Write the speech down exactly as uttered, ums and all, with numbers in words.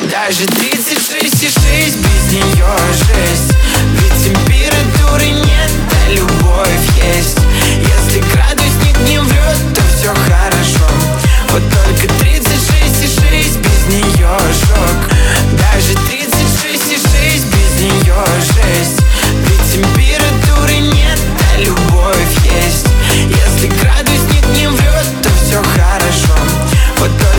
Даже тридцать шесть и шесть без нее жесть. Ведь температуры нет, а любовь есть. Если градусник не врет, то все хорошо. Вот только тридцать шесть и шесть без нее шок. Даже тридцать шесть и шесть без нее жесть. Ведь температуры нет, а любовь есть. Если градусник не врет, то все хорошо. Вот